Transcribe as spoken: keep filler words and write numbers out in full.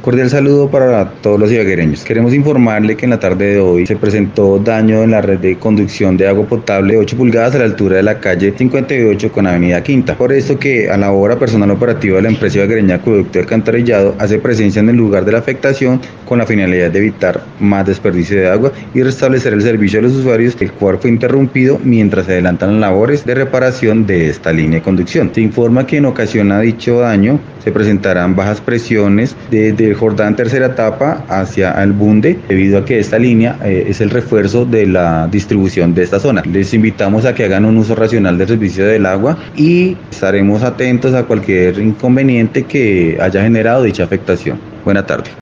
Cordial saludo para todos los ibaguereños. Queremos informarle que en la tarde de hoy se presentó daño en la red de conducción de agua potable de ocho pulgadas a la altura de la calle cincuenta y ocho con avenida Quinta. Por esto que a la hora personal operativa de la empresa ibaguereña Acueducto y Alcantarillado hace presencia en el lugar de la afectación con la finalidad de evitar más desperdicio de agua y restablecer el servicio a los usuarios, el cual fue interrumpido mientras se adelantan las labores de reparación de esta línea de conducción. Se informa que en ocasión a dicho daño se presentarán bajas presiones desde el Jordán tercera etapa hacia el Bunde, debido a que esta línea eh, es el refuerzo de la distribución de esta zona. Les invitamos a que hagan un uso racional del servicio del agua y estaremos atentos a cualquier inconveniente que haya generado dicha afectación. Buena tarde.